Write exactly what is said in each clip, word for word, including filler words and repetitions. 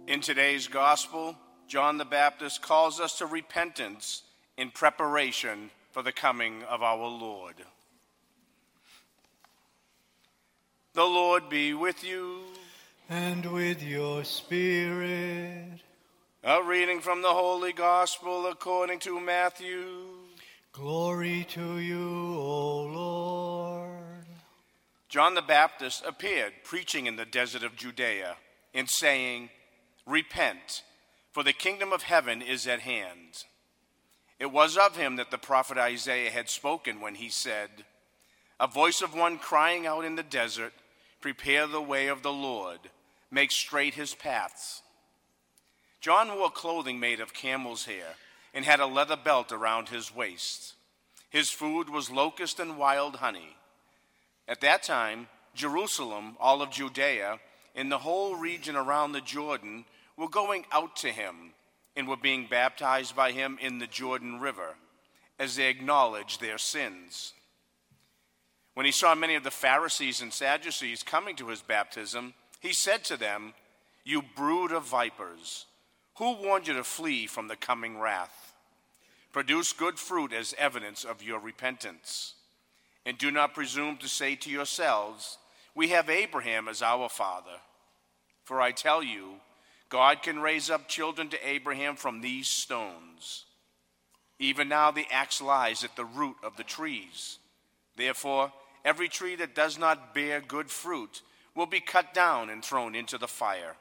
In today's gospel, John the Baptist calls us to repentance in preparation for the coming of our Lord. The Lord be with you. And with your spirit. A reading from the Holy Gospel according to Matthew. Glory to you, O Lord. John the Baptist appeared preaching in the desert of Judea and saying, "Repent, for the kingdom of heaven is at hand." It was of him that the prophet Isaiah had spoken when he said, "A voice of one crying out in the desert, prepare the way of the Lord, make straight his paths." John wore clothing made of camel's hair and had a leather belt around his waist. His food was locust and wild honey. At that time, Jerusalem, all of Judea, and the whole region around the Jordan were going out to him and were being baptized by him in the Jordan River as they acknowledged their sins. When he saw many of the Pharisees and Sadducees coming to his baptism, he said to them, "You brood of vipers, who warned you to flee from the coming wrath? Produce good fruit as evidence of your repentance. And do not presume to say to yourselves, 'We have Abraham as our father.' For I tell you, God can raise up children to Abraham from these stones. Even now the axe lies at the root of the trees. Therefore, every tree that does not bear good fruit will be cut down and thrown into the fire.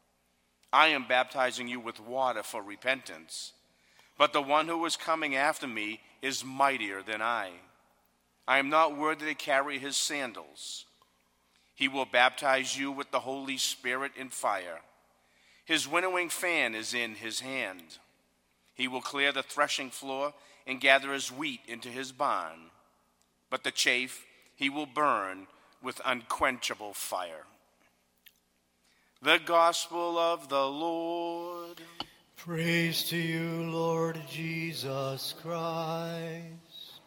I am baptizing you with water for repentance, but the one who is coming after me is mightier than I. I am not worthy to carry his sandals. He will baptize you with the Holy Spirit and fire. His winnowing fan is in his hand. He will clear the threshing floor and gather his wheat into his barn, but the chaff he will burn with unquenchable fire." The Gospel of the Lord. Praise to you, Lord Jesus Christ.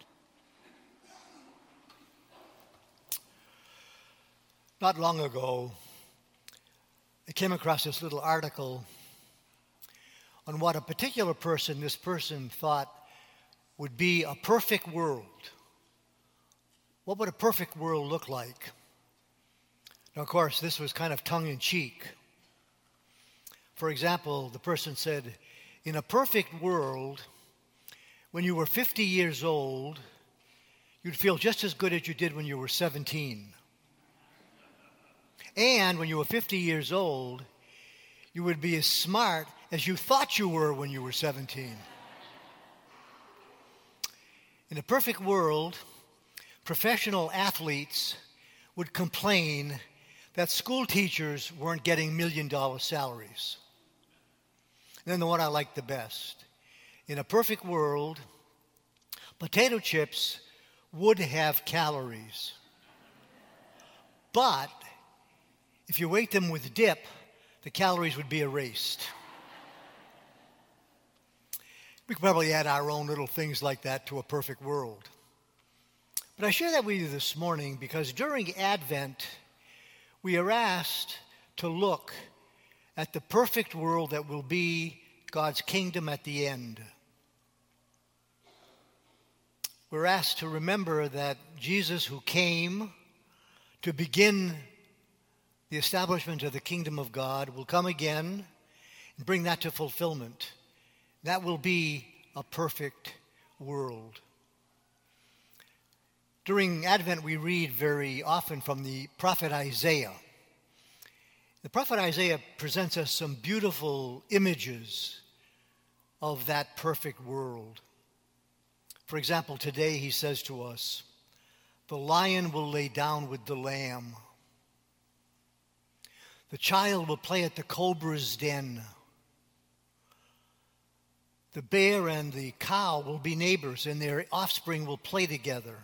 Not long ago, I came across this little article on what a particular person, this person thought would be a perfect world. What would a perfect world look like? Now, of course, this was kind of tongue-in-cheek. For example, the person said, in a perfect world, when you were fifty years old, you'd feel just as good as you did when you were seventeen. And when you were fifty years old, you would be as smart as you thought you were when you were seventeen. In a perfect world, professional athletes would complain that school teachers weren't getting million-dollar salaries. And then the one I like the best. In a perfect world, potato chips would have calories. But if you ate them with dip, the calories would be erased. We could probably add our own little things like that to a perfect world. But I share that with you this morning because during Advent, we are asked to look at the perfect world that will be God's kingdom at the end. We're asked to remember that Jesus, who came to begin the establishment of the kingdom of God, will come again and bring that to fulfillment. That will be a perfect world. During Advent, we read very often from the prophet Isaiah. The prophet Isaiah presents us some beautiful images of that perfect world. For example, today he says to us, "The lion will lay down with the lamb. The child will play at the cobra's den. The bear and the cow will be neighbors, and their offspring will play together.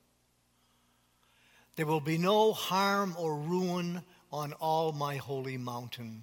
There will be no harm or ruin on all my holy mountain."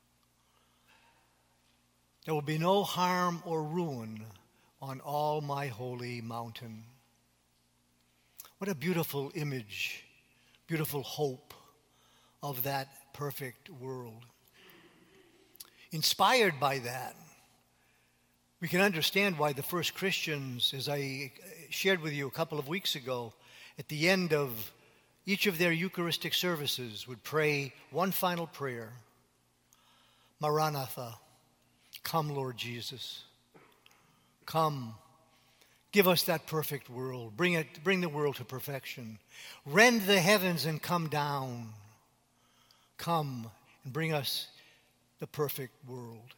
There will be no harm or ruin on all my holy mountain. What a beautiful image, beautiful hope of that perfect world. inspired by that, we can understand why the first Christians, as I shared with you a couple of weeks ago, at the end of each of their Eucharistic services would pray one final prayer. Maranatha, come, Lord Jesus. Come, give us that perfect world. Bring it, bring the world to perfection. Rend the heavens and come down. Come and bring us the perfect world.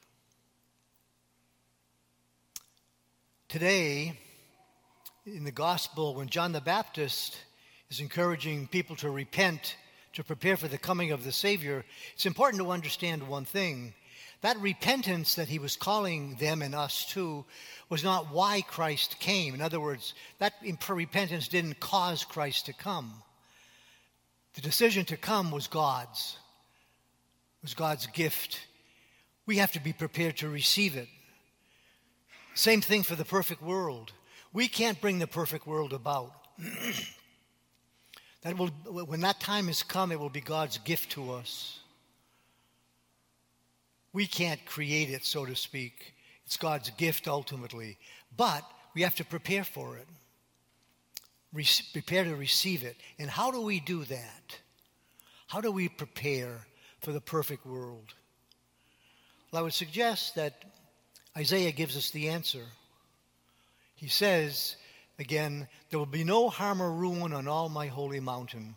Today, in the gospel, when John the Baptist is encouraging people to repent, to prepare for the coming of the Savior, it's important to understand one thing. That repentance that he was calling them and us to was not why Christ came. In other words, that repentance didn't cause Christ to come. The decision to come was God's. It was God's gift. We have to be prepared to receive it. Same thing for the perfect world. We can't bring the perfect world about. That will, when that time has come, it will be God's gift to us. We can't create it, so to speak. It's God's gift ultimately. But we have to prepare for it. Re- prepare to receive it. And how do we do that? How do we prepare for the perfect world? Well, I would suggest that Isaiah gives us the answer. He says, again, there will be no harm or ruin on all my holy mountain.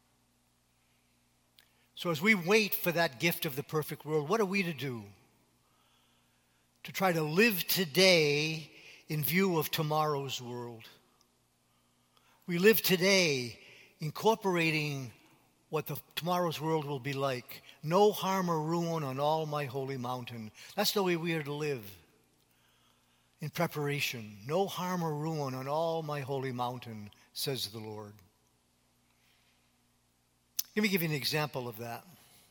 So as we wait for that gift of the perfect world, what are we to do? To try to live today in view of tomorrow's world. We live today incorporating what the tomorrow's world will be like. No harm or ruin on all my holy mountain. That's the way we are to live. In preparation, no harm or ruin on all my holy mountain, says the Lord. Let me give you an example of that.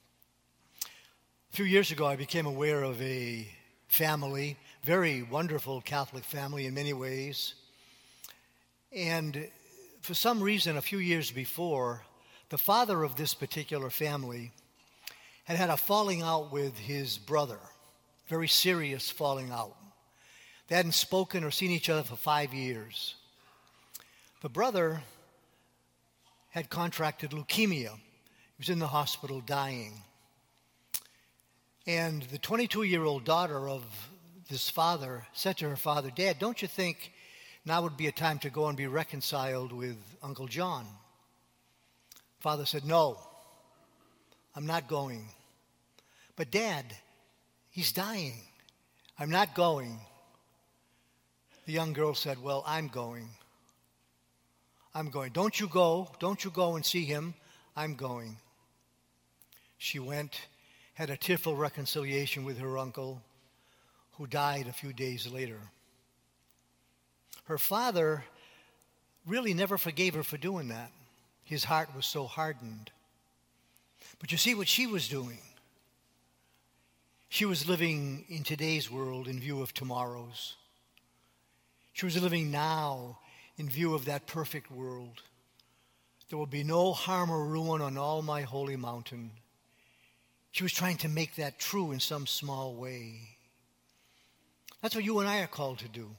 A few years ago, I became aware of a family, very wonderful Catholic family in many ways. And for some reason, a few years before, the father of this particular family had had a falling out with his brother, very serious falling out. They hadn't spoken or seen each other for five years. The brother had contracted leukemia. He was in the hospital dying. And the twenty-two-year-old daughter of this father said to her father, "Dad, don't you think now would be a time to go and be reconciled with Uncle John?" Father said, "No, I'm not going." "But Dad, he's dying." "I'm not going." The young girl said, "Well, I'm going. I'm going. Don't you go. Don't you go and see him. I'm going." She went, had a tearful reconciliation with her uncle, who died a few days later. Her father really never forgave her for doing that. His heart was so hardened. But you see what she was doing? She was living in today's world in view of tomorrow's. She was living now in view of that perfect world. There will be no harm or ruin on all my holy mountain. She was trying to make that true in some small way. That's what you and I are called to do.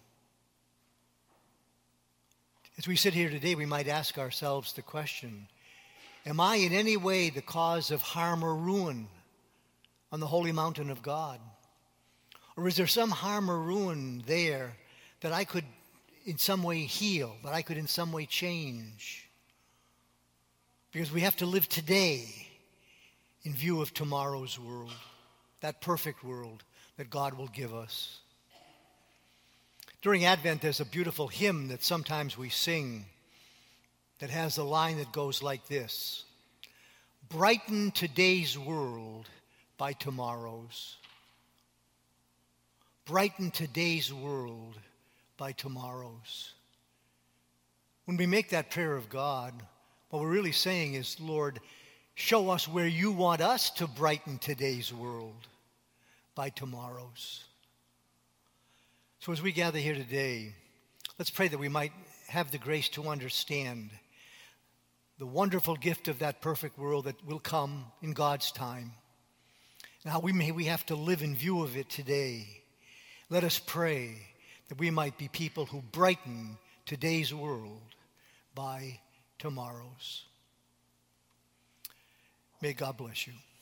As we sit here today, we might ask ourselves the question, am I in any way the cause of harm or ruin on the holy mountain of God? Or is there some harm or ruin there that I could in some way heal, that I could in some way change? Because we have to live today in view of tomorrow's world, that perfect world that God will give us. During Advent, there's a beautiful hymn that sometimes we sing that has a line that goes like this: "Brighten today's world by tomorrow's." Brighten today's world by tomorrow's. When we make that prayer of God, what we're really saying is, Lord, show us where you want us to brighten today's world by tomorrow's. So as we gather here today, let's pray that we might have the grace to understand the wonderful gift of that perfect world that will come in God's time. Now, we may we have to live in view of it today. Let us pray that we might be people who brighten today's world by tomorrow's. May God bless you.